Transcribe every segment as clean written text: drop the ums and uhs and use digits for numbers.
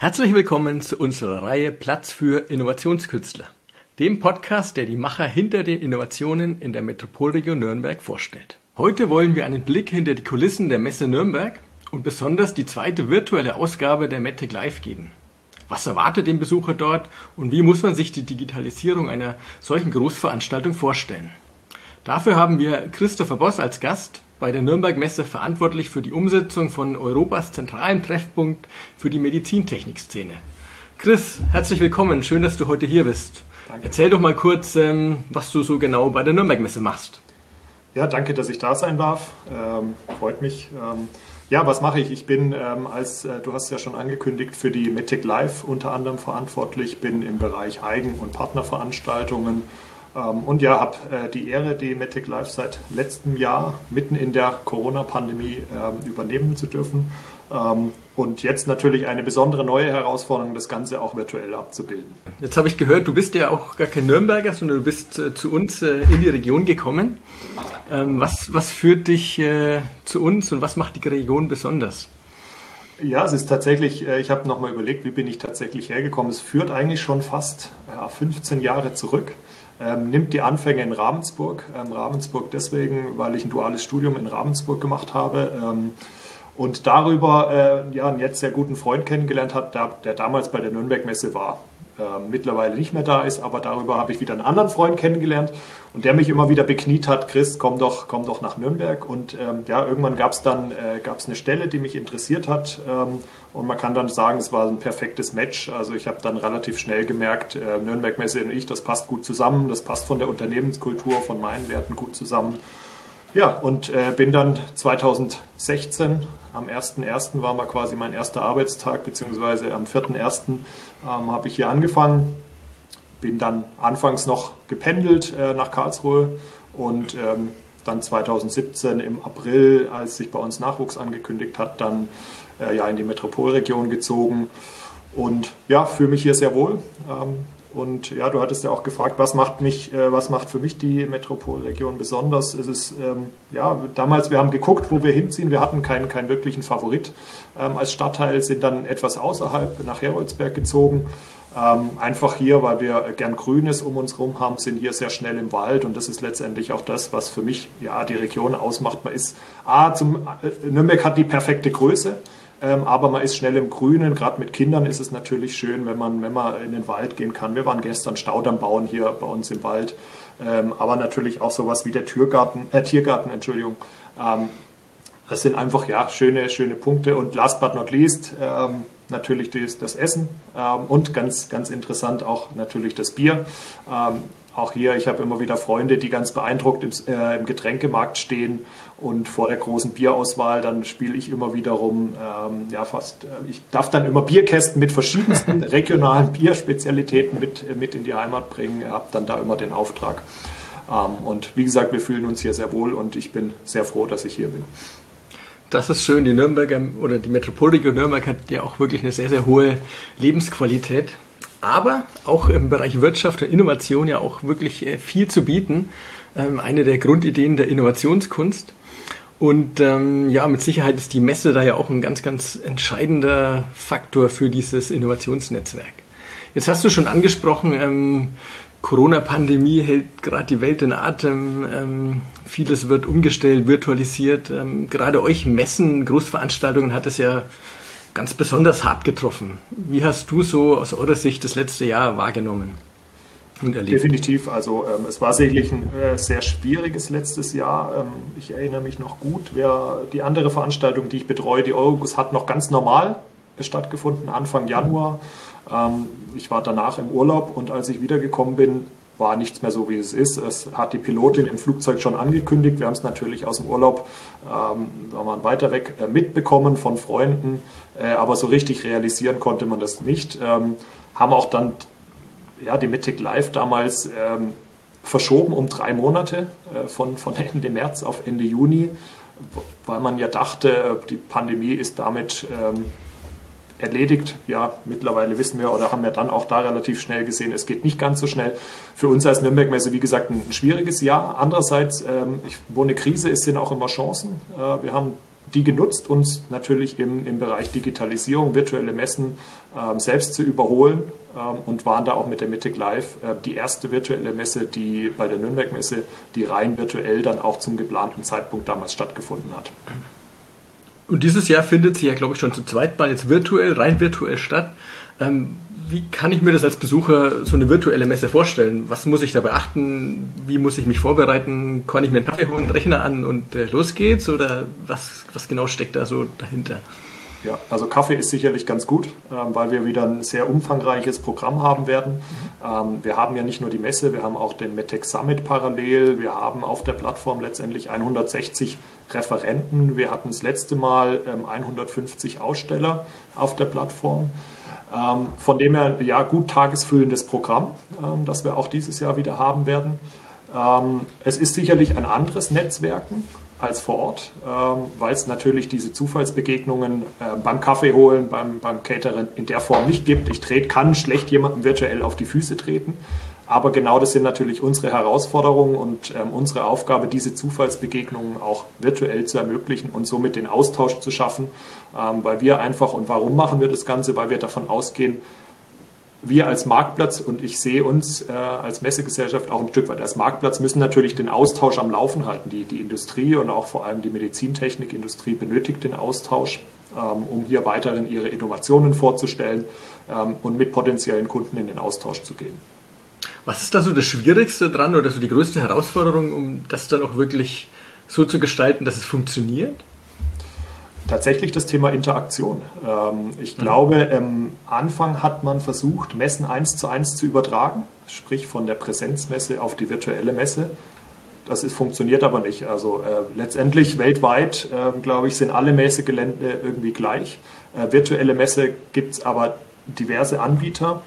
Herzlich willkommen zu unserer Reihe Platz für Innovationskünstler, dem Podcast, der die Macher hinter den Innovationen in der Metropolregion Nürnberg vorstellt. Heute wollen wir einen Blick hinter die Kulissen der Messe Nürnberg und besonders die zweite virtuelle Ausgabe der METTEC Live geben. Was erwartet den Besucher dort und wie muss man sich die Digitalisierung einer solchen Großveranstaltung vorstellen? Dafür haben wir Christopher Boss als Gast, bei der Nürnberg-Messe verantwortlich für die Umsetzung von Europas zentralem Treffpunkt für die Medizintechnik-Szene. Chris, herzlich willkommen, schön, dass du heute hier bist. Danke. Erzähl doch mal kurz, was du so genau bei der Nürnberg-Messe machst. Ja, danke, dass ich da sein darf. Freut mich. Ja, was mache ich? Ich bin, du hast ja schon angekündigt, für die METTEC Live unter anderem verantwortlich, bin im Bereich Eigen- und Partnerveranstaltungen und ja, habe die Ehre, die METTEC Live seit letztem Jahr mitten in der Corona-Pandemie übernehmen zu dürfen. Und jetzt natürlich eine besondere neue Herausforderung, das Ganze auch virtuell abzubilden. Jetzt habe ich gehört, du bist ja auch gar kein Nürnberger, sondern du bist zu uns in die Region gekommen. Was führt dich zu uns und was macht die Region besonders? Ja, es ist tatsächlich, ich habe nochmal überlegt, wie bin ich tatsächlich hergekommen. Es führt eigentlich schon fast 15 Jahre zurück. Nimmt die Anfänge in Ravensburg. Ravensburg deswegen, weil ich ein duales Studium in Ravensburg gemacht habe. Und darüber einen jetzt sehr guten Freund kennengelernt hat, der damals bei der Nürnberg-Messe war. Mittlerweile nicht mehr da ist, aber darüber habe ich wieder einen anderen Freund kennengelernt und der mich immer wieder bekniet hat, Chris, komm doch nach Nürnberg. Und irgendwann gab es eine Stelle, die mich interessiert hat und man kann dann sagen, es war ein perfektes Match. Also ich habe dann relativ schnell gemerkt, Nürnberg-Messe und ich, das passt gut zusammen, das passt von der Unternehmenskultur, von meinen Werten gut zusammen. Ja, und bin dann 2016, am 1.1. war mal quasi mein erster Arbeitstag, beziehungsweise am 4.1. Habe ich hier angefangen. Bin dann anfangs noch gependelt nach Karlsruhe und dann 2017 im April, als sich bei uns Nachwuchs angekündigt hat, dann in die Metropolregion gezogen und ja, fühle mich hier sehr wohl. Und ja, du hattest ja auch gefragt, was macht für mich die Metropolregion besonders? Es ist, damals, wir haben geguckt, wo wir hinziehen. Wir hatten keinen wirklichen Favorit als Stadtteil, sind dann etwas außerhalb nach Heroldsberg gezogen. Einfach hier, weil wir gern Grünes um uns herum haben, sind hier sehr schnell im Wald. Und das ist letztendlich auch das, was für mich die Region ausmacht. Nürnberg hat die perfekte Größe. Aber man ist schnell im Grünen, gerade mit Kindern ist es natürlich schön, wenn man in den Wald gehen kann. Wir waren gestern Staudamm bauen hier bei uns im Wald, aber natürlich auch sowas wie der Tiergarten, Entschuldigung. Das sind einfach schöne Punkte und last but not least natürlich das Essen und ganz, ganz interessant auch natürlich das Bier. Auch hier, ich habe immer wieder Freunde, die ganz beeindruckt im Getränkemarkt stehen und vor der großen Bierauswahl, dann spiele ich immer wieder rum, ich darf dann immer Bierkästen mit verschiedensten regionalen Bierspezialitäten mit in die Heimat bringen, habe dann da immer den Auftrag. Und wie gesagt, wir fühlen uns hier sehr wohl und ich bin sehr froh, dass ich hier bin. Das ist schön, die Nürnberger oder die Metropolregion Nürnberg hat ja auch wirklich eine sehr, sehr hohe Lebensqualität. Aber auch im Bereich Wirtschaft und Innovation ja auch wirklich viel zu bieten. Eine der Grundideen der Innovationskunst. Und mit Sicherheit ist die Messe da ja auch ein ganz, ganz entscheidender Faktor für dieses Innovationsnetzwerk. Jetzt hast du schon angesprochen, Corona-Pandemie hält gerade die Welt in Atem. Vieles wird umgestellt, virtualisiert. Gerade euch Messen, Großveranstaltungen hat es ja ganz besonders hart getroffen. Wie hast du so aus eurer Sicht das letzte Jahr wahrgenommen und erlebt? Definitiv. Also es war sicherlich ein sehr schwieriges letztes Jahr. Ich erinnere mich noch gut, die andere Veranstaltung, die ich betreue, die Eurobus, hat noch ganz normal stattgefunden, Anfang Januar. Ich war danach im Urlaub und als ich wiedergekommen bin, war nichts mehr so, wie es ist. Es hat die Pilotin im Flugzeug schon angekündigt. Wir haben es natürlich aus dem Urlaub, da waren weiter weg, mitbekommen von Freunden. Aber so richtig realisieren konnte man das nicht. Haben auch dann die METTEC Live damals verschoben um 3 Monate, von Ende März auf Ende Juni, weil man ja dachte, die Pandemie ist damit erledigt. Ja, mittlerweile wissen wir oder haben wir dann auch da relativ schnell gesehen, es geht nicht ganz so schnell. Für uns als Nürnberg-Messe, wie gesagt, ein schwieriges Jahr. Andererseits, wo eine Krise ist, sind auch immer Chancen. Wir haben die genutzt, uns natürlich im Bereich Digitalisierung, virtuelle Messen selbst zu überholen und waren da auch mit der Mittec Live die erste virtuelle Messe, die bei der Nürnberg-Messe, die rein virtuell dann auch zum geplanten Zeitpunkt damals stattgefunden hat. Und dieses Jahr findet sie ja, glaube ich, schon zu zweit mal jetzt virtuell, rein virtuell statt. Wie kann ich mir das als Besucher so eine virtuelle Messe vorstellen? Was muss ich da beachten? Wie muss ich mich vorbereiten? Kann ich mir einen Kaffee holen, einen Rechner an und los geht's? Oder was genau steckt da so dahinter? Ja, also Kaffee ist sicherlich ganz gut, weil wir wieder ein sehr umfangreiches Programm haben werden. Wir haben ja nicht nur die Messe, wir haben auch den Medtech Summit parallel. Wir haben auf der Plattform letztendlich 160 Referenten. Wir hatten das letzte Mal 150 Aussteller auf der Plattform. Von dem her, ja, gut tagesfüllendes Programm, das wir auch dieses Jahr wieder haben werden. Es ist sicherlich ein anderes Netzwerken als vor Ort, weil es natürlich diese Zufallsbegegnungen beim Kaffee holen, beim Catering in der Form nicht gibt. Kann schlecht jemandem virtuell auf die Füße treten. Aber genau das sind natürlich unsere Herausforderungen und unsere Aufgabe, diese Zufallsbegegnungen auch virtuell zu ermöglichen und somit den Austausch zu schaffen, weil wir einfach, und warum machen wir das Ganze? Weil wir davon ausgehen, wir als Marktplatz, und ich sehe uns als Messegesellschaft auch ein Stück weit als Marktplatz, müssen natürlich den Austausch am Laufen halten. Die Industrie und auch vor allem die Medizintechnikindustrie benötigt den Austausch, um hier weiterhin ihre Innovationen vorzustellen und mit potenziellen Kunden in den Austausch zu gehen. Was ist da so das Schwierigste dran oder so die größte Herausforderung, um das dann auch wirklich so zu gestalten, dass es funktioniert? Tatsächlich das Thema Interaktion. Ich glaube, am Anfang hat man versucht, Messen 1:1 zu übertragen, sprich von der Präsenzmesse auf die virtuelle Messe. Funktioniert aber nicht. Also letztendlich weltweit, glaube ich, sind alle Messegelände irgendwie gleich. Virtuelle Messe gibt es aber diverse Anbieter.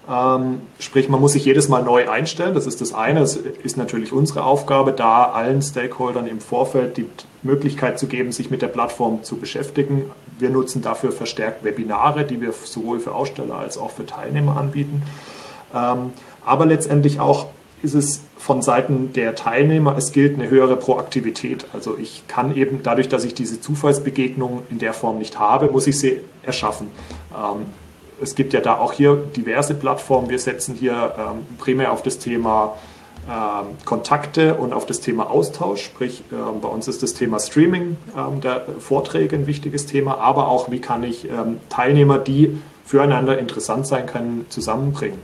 Sprich, man muss sich jedes Mal neu einstellen. Das ist das eine. Das ist natürlich unsere Aufgabe, da allen Stakeholdern im Vorfeld die Möglichkeit zu geben, sich mit der Plattform zu beschäftigen. Wir nutzen dafür verstärkt Webinare, die wir sowohl für Aussteller als auch für Teilnehmer anbieten. Aber letztendlich auch ist es von Seiten der Teilnehmer, es gilt eine höhere Proaktivität. Also ich kann eben dadurch, dass ich diese Zufallsbegegnung in der Form nicht habe, muss ich sie erschaffen. Es gibt ja da auch hier diverse Plattformen. Wir setzen hier primär auf das Thema Kontakte und auf das Thema Austausch. Sprich, bei uns ist das Thema Streaming der Vorträge ein wichtiges Thema, aber auch, wie kann ich Teilnehmer, die füreinander interessant sein können, zusammenbringen.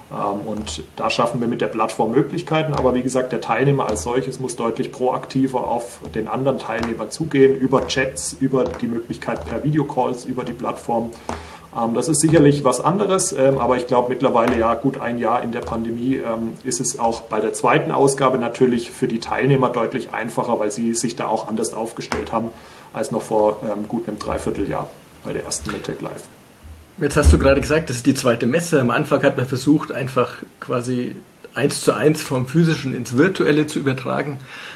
Und da schaffen wir mit der Plattform Möglichkeiten. Aber wie gesagt, der Teilnehmer als solches muss deutlich proaktiver auf den anderen Teilnehmer zugehen, über Chats, über die Möglichkeit per Videocalls, über die Plattform. Das ist sicherlich was anderes, aber ich glaube mittlerweile, ja gut ein Jahr in der Pandemie, ist es auch bei der zweiten Ausgabe natürlich für die Teilnehmer deutlich einfacher, weil sie sich da auch anders aufgestellt haben als noch vor gut einem Dreivierteljahr bei der ersten Medtech Live. Jetzt hast du gerade gesagt, das ist die zweite Messe. Am Anfang hat man versucht, einfach quasi 1:1 vom Physischen ins Virtuelle zu übertragen.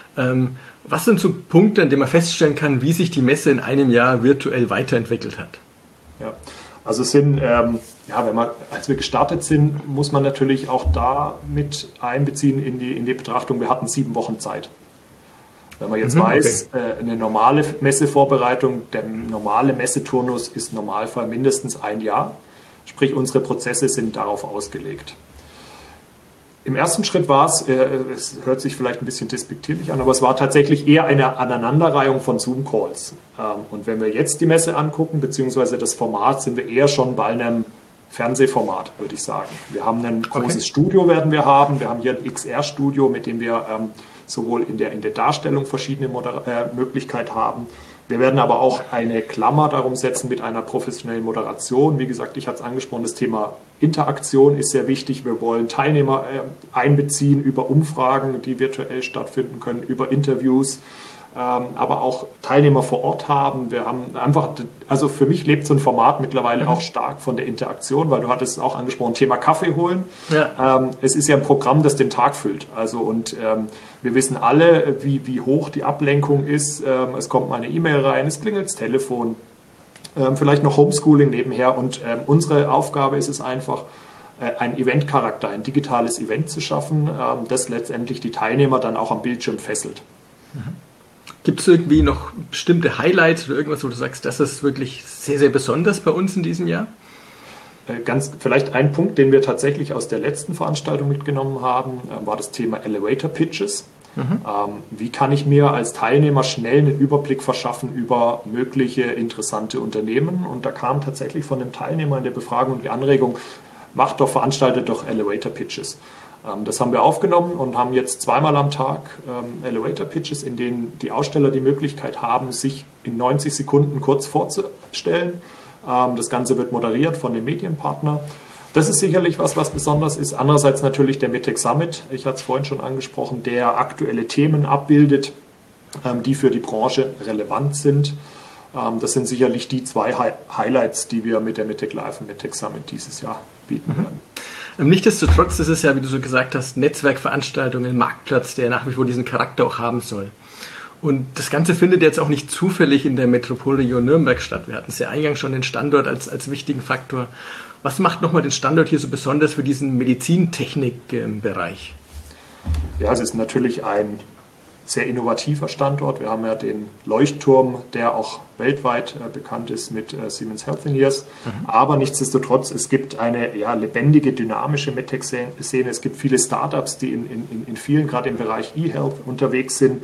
Was sind so Punkte, an denen man feststellen kann, wie sich die Messe in einem Jahr virtuell weiterentwickelt hat? Ja. Also als wir gestartet sind, muss man natürlich auch da mit einbeziehen in die Betrachtung, wir hatten 7 Wochen Zeit. Wenn man jetzt weiß, eine normale Messevorbereitung, der normale Messeturnus ist im Normalfall mindestens ein Jahr. Sprich, unsere Prozesse sind darauf ausgelegt. Im ersten Schritt war es hört sich vielleicht ein bisschen despektierlich an, aber es war tatsächlich eher eine Aneinanderreihung von Zoom-Calls. Und wenn wir jetzt die Messe angucken, beziehungsweise das Format, sind wir eher schon bei einem Fernsehformat, würde ich sagen. Wir haben ein großes Studio, werden wir haben. Wir haben hier ein XR-Studio, mit dem wir sowohl in der Darstellung verschiedene Möglichkeiten haben. Wir werden aber auch eine Klammer darum setzen mit einer professionellen Moderation. Wie gesagt, ich hatte es angesprochen, das Thema Interaktion ist sehr wichtig. Wir wollen Teilnehmer einbeziehen über Umfragen, die virtuell stattfinden können, über Interviews, aber auch Teilnehmer vor Ort haben. Wir haben einfach, also für mich lebt so ein Format mittlerweile auch stark von der Interaktion, weil du hattest es auch angesprochen, Thema Kaffee holen. Ja. Es ist ja ein Programm, das den Tag füllt. Also und wir wissen alle, wie hoch die Ablenkung ist. Es kommt mal eine E-Mail rein, es klingelt das Telefon, vielleicht noch Homeschooling nebenher. Und unsere Aufgabe ist es einfach, einen Eventcharakter, ein digitales Event zu schaffen, das letztendlich die Teilnehmer dann auch am Bildschirm fesselt. Gibt es irgendwie noch bestimmte Highlights oder irgendwas, wo du sagst, das ist wirklich sehr, sehr besonders bei uns in diesem Jahr? Vielleicht ein Punkt, den wir tatsächlich aus der letzten Veranstaltung mitgenommen haben, war das Thema Elevator Pitches. Wie kann ich mir als Teilnehmer schnell einen Überblick verschaffen über mögliche interessante Unternehmen? Und da kam tatsächlich von dem Teilnehmer in der Befragung die Anregung, veranstaltet doch Elevator Pitches. Das haben wir aufgenommen und haben jetzt zweimal am Tag Elevator Pitches, in denen die Aussteller die Möglichkeit haben, sich in 90 Sekunden kurz vorzustellen. Das Ganze wird moderiert von dem Medienpartner. Das ist sicherlich was besonders ist. Andererseits natürlich der MedTech Summit, ich hatte es vorhin schon angesprochen, der aktuelle Themen abbildet, die für die Branche relevant sind. Das sind sicherlich die zwei Highlights, die wir mit der MedTech Live und MedTech Summit dieses Jahr bieten werden. Nichtsdestotrotz ist es ja, wie du so gesagt hast, Netzwerkveranstaltungen, ein Marktplatz, der nach wie vor diesen Charakter auch haben soll. Und das Ganze findet jetzt auch nicht zufällig in der Metropolregion Nürnberg statt. Wir hatten es ja eingangs schon den Standort als wichtigen Faktor. Was macht nochmal den Standort hier so besonders für diesen Medizintechnik-Bereich? Ja, es ist natürlich ein sehr innovativer Standort. Wir haben ja den Leuchtturm, der auch weltweit bekannt ist mit Siemens Healthineers. Aber nichtsdestotrotz, es gibt eine lebendige, dynamische MedTech-Szene. Es gibt viele Startups, die in vielen, gerade im Bereich E-Health unterwegs sind,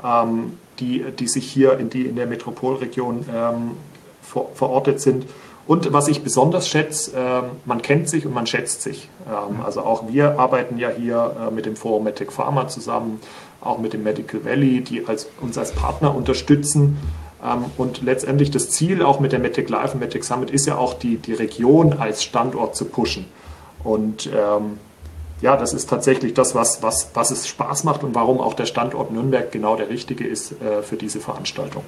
die sich hier in der Metropolregion verortet sind. Und was ich besonders schätze, man kennt sich und man schätzt sich. Also auch wir arbeiten ja hier mit dem Forum MedTech Pharma zusammen, auch mit dem Medical Valley, die uns als Partner unterstützen. Und letztendlich das Ziel auch mit der MedTech Live und MedTech Summit ist ja auch, die Region als Standort zu pushen. Und das ist tatsächlich das, was es Spaß macht und warum auch der Standort Nürnberg genau der richtige ist für diese Veranstaltung.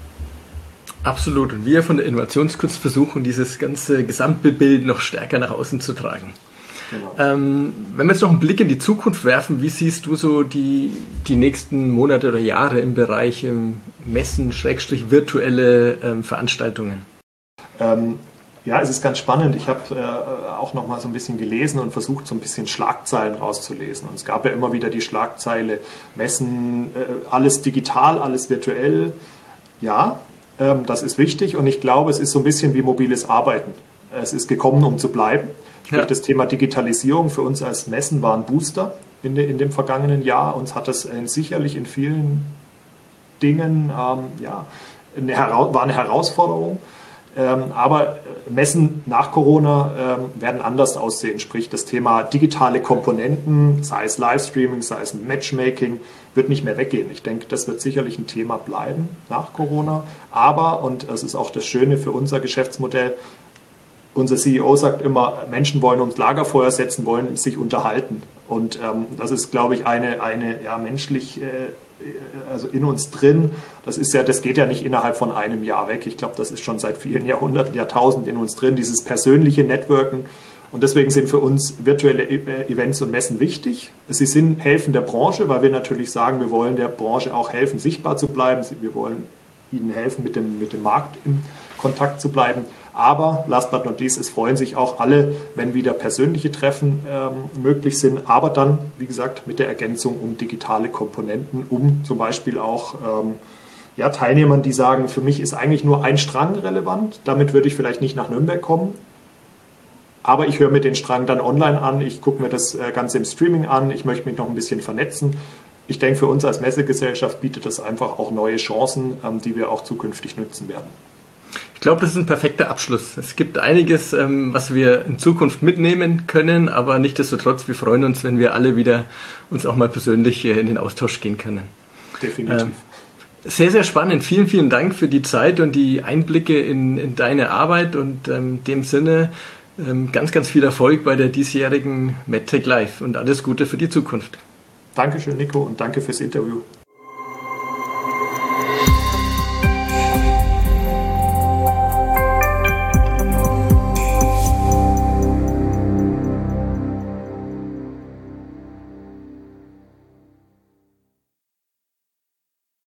Absolut. Und wir von der Innovationskunst versuchen, dieses ganze Gesamtbild noch stärker nach außen zu tragen. Genau. Wenn wir jetzt noch einen Blick in die Zukunft werfen, wie siehst du so die nächsten Monate oder Jahre im Bereich Messen, virtuelle Veranstaltungen? Es ist ganz spannend. Ich habe auch noch mal so ein bisschen gelesen und versucht, so ein bisschen Schlagzeilen rauszulesen. Und es gab ja immer wieder die Schlagzeile, Messen, alles digital, alles virtuell. Ja, das ist wichtig und ich glaube, es ist so ein bisschen wie mobiles Arbeiten. Es ist gekommen, um zu bleiben. Ja. Das Thema Digitalisierung für uns als Messen war ein Booster in dem vergangenen Jahr. Uns hat das sicherlich in vielen Dingen war eine Herausforderung. Aber Messen nach Corona werden anders aussehen. Sprich, das Thema digitale Komponenten, sei es Livestreaming, sei es Matchmaking, wird nicht mehr weggehen. Ich denke, das wird sicherlich ein Thema bleiben nach Corona. Aber, und das ist auch das Schöne für unser Geschäftsmodell, unser CEO sagt immer, Menschen wollen uns Lagerfeuer setzen, wollen sich unterhalten. Und das ist, glaube ich, eine menschlich, also in uns drin. Das geht ja nicht innerhalb von einem Jahr weg. Ich glaube, das ist schon seit vielen Jahrhunderten, Jahrtausenden in uns drin, dieses persönliche Networken. Und deswegen sind für uns virtuelle Events und Messen wichtig. Sie helfen der Branche, weil wir natürlich sagen, wir wollen der Branche auch helfen, sichtbar zu bleiben. Wir wollen ihnen helfen, mit dem Markt in Kontakt zu bleiben. Aber last but not least, es freuen sich auch alle, wenn wieder persönliche Treffen möglich sind. Aber dann, wie gesagt, mit der Ergänzung um digitale Komponenten, um zum Beispiel auch Teilnehmern, die sagen, für mich ist eigentlich nur ein Strang relevant. Damit würde ich vielleicht nicht nach Nürnberg kommen. Aber ich höre mir den Strang dann online an. Ich gucke mir das Ganze im Streaming an. Ich möchte mich noch ein bisschen vernetzen. Ich denke, für uns als Messegesellschaft bietet das einfach auch neue Chancen, die wir auch zukünftig nutzen werden. Ich glaube, das ist ein perfekter Abschluss. Es gibt einiges, was wir in Zukunft mitnehmen können, aber nichtsdestotrotz, wir freuen uns, wenn wir alle wieder uns auch mal persönlich in den Austausch gehen können. Definitiv. Sehr, sehr spannend. Vielen, vielen Dank für die Zeit und die Einblicke in deine Arbeit und in dem Sinne ganz, ganz viel Erfolg bei der diesjährigen MedTech Live und alles Gute für die Zukunft. Dankeschön, Nico, und danke fürs Interview.